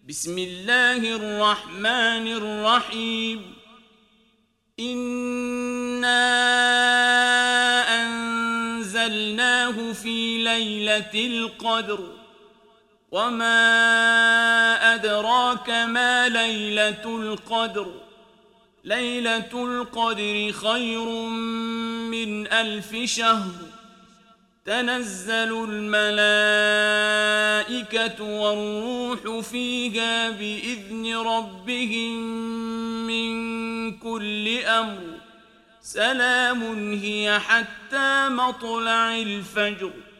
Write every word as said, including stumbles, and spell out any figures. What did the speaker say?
بسم الله الرحمن الرحيم إنا أنزلناه في ليلة القدر وما أدراك ما ليلة القدر ليلة القدر خير من ألف شهر تنزل الملائكة والروح فيها بإذن ربهم من كل أمر سلام هي حتى مطلع الفجر.